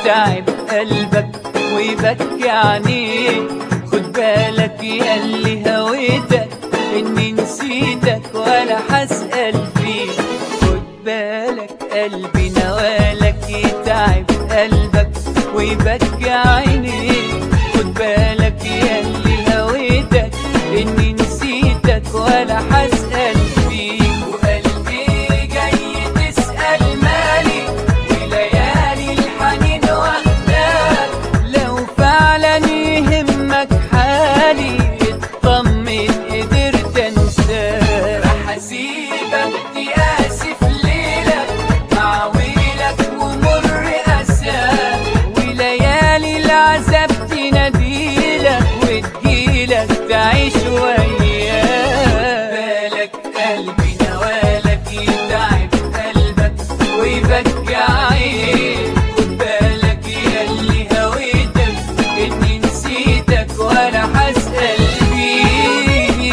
يتعب قلبك ويبكي عينيك. خد بالك ياللي هويتك اني نسيتك ولا هسأل فيك. خد بالك قلبي نوالك يتعب قلبك ويبكي عينيك. خد بالك ياللي هويتك اني نسيتك ولا هسأل فيك. وقلبي جاي تسأل مالي وليالي الحنين واخداك. لو فعلا يهمك حالي اطمن قدرت انساك. راح اسيبك تقاسي في ليلك مع ويلك ومر اساك. وليالي العذاب تناديلك وتجيلك تعيش وياك. بالك قلبي نوالك يتعب قلبك ويبكي عينيك. خد بالك ياللي هويتك اني نسيتك ولا هسأل فيك.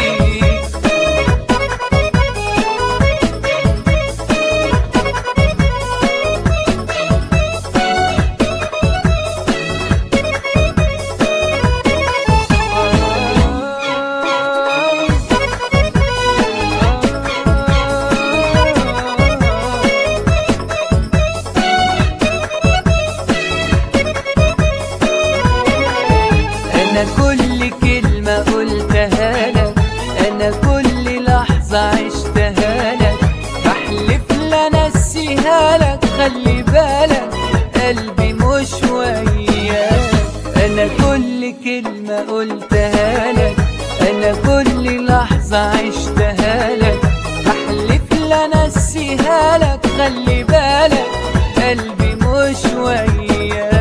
أنا كل كلمة قلتها لك، أنا كل لحظة عشتها لك، بحلف لا أنسيها لك. خلي بالك قلبي مش وياك. أنا كل كلمة قلتها لك، أنا كل لحظة عشتها لك، بحلف لا أنسيها لك. خلي بالك قلبي مش وياك.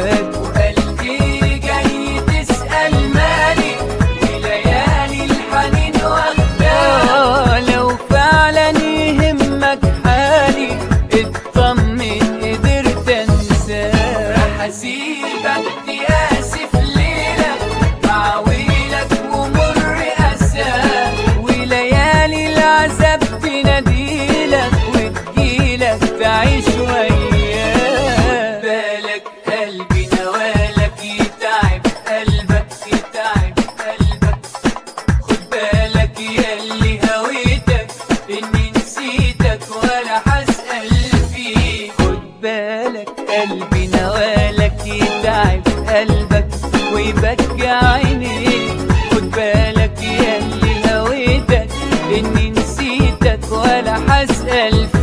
هسيبك تقاسي في ليلك مع ويلك ومر أساك. وليالي العذاب تناديلك وتجيلك تعيش وياك. بالك قلبي نوالك يتعب قلبك يتعب قلبك. خد بالك ياللي هويتك اني نسيتك ولا هسأل فيك. خد بالك قلبي نوالك يتعب قلبك ويبكي عينيك. خد بالك ياللي هويتك اني نسيتك ولا هسأل فيك.